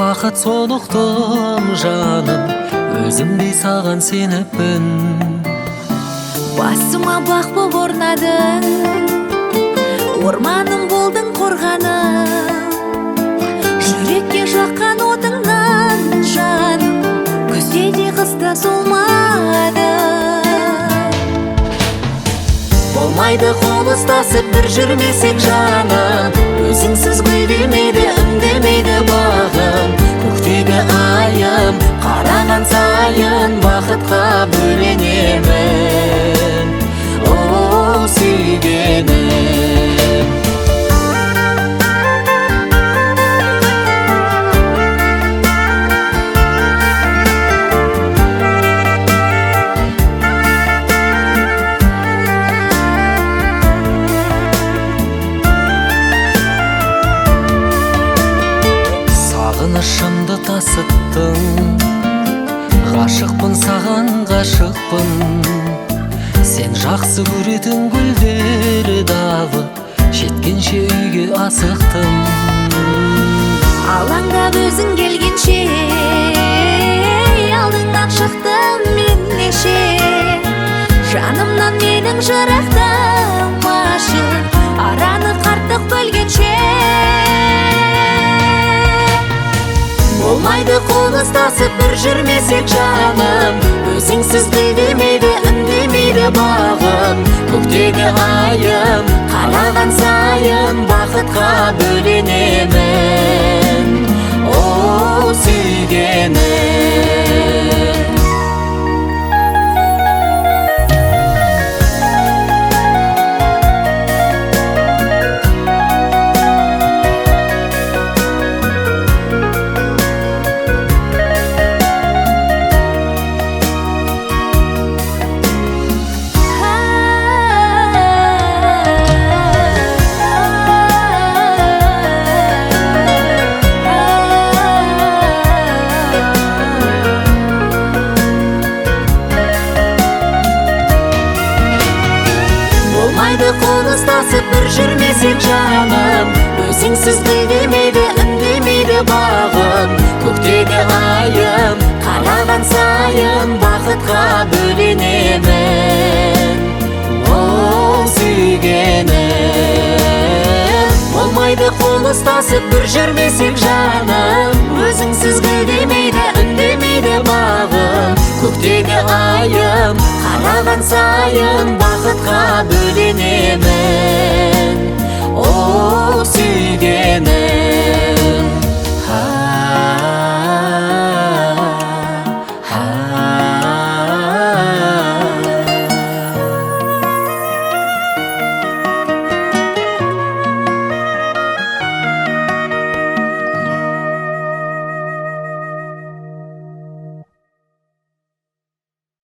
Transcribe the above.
бақыт солықтым жаным, өзімдей саған сеніппін. Басыма бақ боп орнадың, орманым болдың қорғаным. Жүрекке жаққан отыңнан жаным, күзде де қыста солмады. Болмайды қол ұстасып бір жүрмесек жаным, өзіңсіз гүлдемейді, үндемейді бағым. Көктегі айым қараған сайын бақытқа бөленемін, о сүйгенім. Сағынышымды тасыттың, ғашықпын саған ғашықпын. Сен жақсы көретін гүлдері дағы, жеткенше үйге асықтым. Алаңдап өзің келгенше, алдыңнан шықтым мен неше. Жанымнан менің жырақтамашы, араны қарттық бөлгенше. Болмайды қол ұстасып бір жүрмесек жаным, өзіңсіз гүлдемейді, үндемейді бағым. Көктегі айым қараған сайын бақытқа бөленемін, о сүйгенім. Қол ұстасып бір жүрмесек жаным, өзіңсіз гүлдемейді, үндемейді бағым. Көктегі айым қараған сайын бақытқа бөленемін, о сүйгенім. Болмайды қол ұстасып бір жүрмесек жаным, өзіңсіз гүлдемейді, үндемейді бағым. Көктегі айым қараған сайын бақытқа бөленемін.